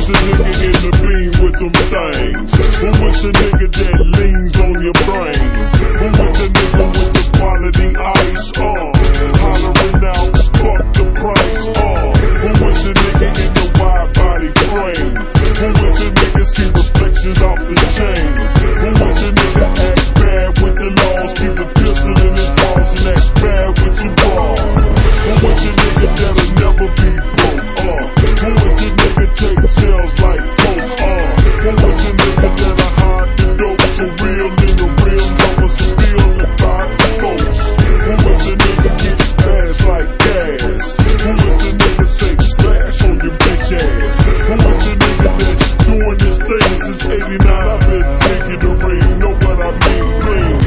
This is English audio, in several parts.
is the nigga in the beam with them things? Who is the nigga that leans on your brain? Who is the nigga with the quality ice on? Hollering out, fuck the price on. Who is the nigga in the wide body frame? Who is the nigga see reflections off the chain? Who is the nigga act bad with the laws? Keep a pistol in his balls and act bad with your bra? Who is the nigga that'll never be broke? Who is the nigga take sales like coke? Who is the nigga that'll hide the dope? So real nigga, real numbers, so real about the folks. Who is the nigga get you fast like gas? Who is the nigga say slash on your bitch ass? Who is the nigga that's doing this thing since '89? I've been making the ring, know what I mean? Lean.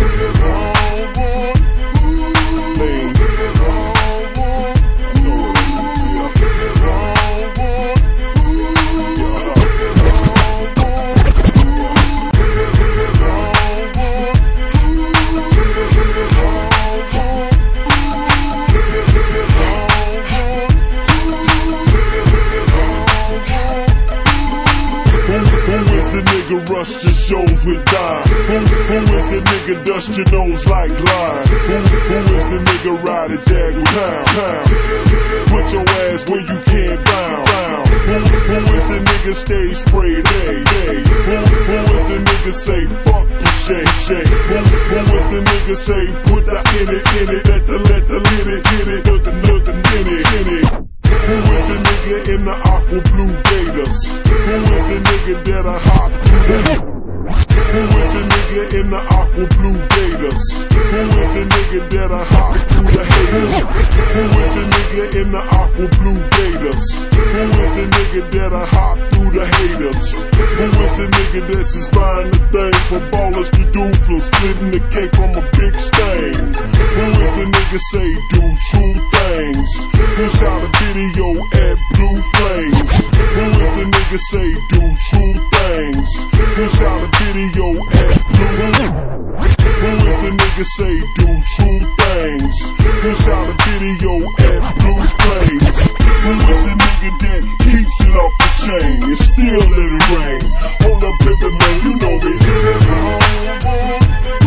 Rush the shows with dime? Who is the nigga dust your nose like lime? Who is the nigga ride a jag with pound? Put your ass where you can't bound. Who is the nigga stay sprayed? Who is the nigga say fuck the shake? Who is the nigga say put the in it, let the hit it, nothing in it? Who is the nigga in the aqua blue gators? Who is the nigga that a hop? Who is the nigga in the aqua blue gators? Who is the nigga that a hop through the haters? Who is the nigga in the aqua blue gators? Who is the nigga that a hop through the haters? Who is the nigga that's just buying the things for ballers to do from splitting the cake from a big stain? Who is the nigga say do true things? Who shot a video at Blue Flames? Who is the nigga say do true things? Who shot a video at Blue? Who is the nigga say do true things? Who shot a video at Blue Flames? Who is the nigga that keeps it off the chain and still let it rain? Hold up, baby man, you know me.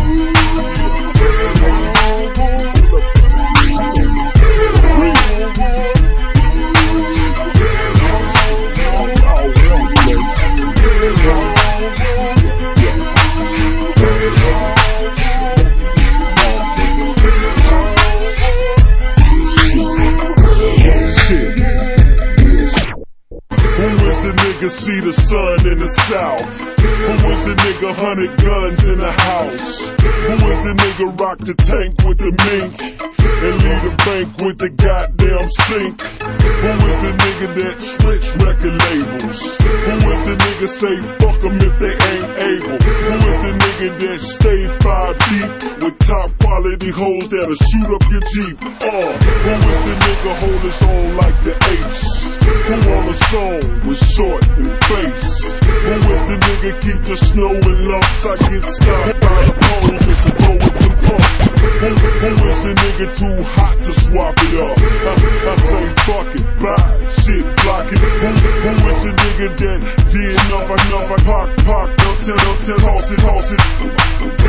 See the sun in the south? Who is the nigga 100 guns in the house? Who is the nigga rock the tank with the mink and lead the bank with the goddamn sink? Who is the nigga that switch record labels? Who is the nigga say fuck them if they ain't able? Who is the nigga that stay 5 deep with top quality hoes that'll shoot up your Jeep? Who is the nigga hold his own like the Ace? Who on a song with short and face? Who is the nigga keep the snow in lumps? I get stopped by the poles and some go with the pumps. Who is the nigga too hot to swap it up? I say fuck it, bye, shit, block it. Who is the nigga that did enough, I park, don't tell, toss it.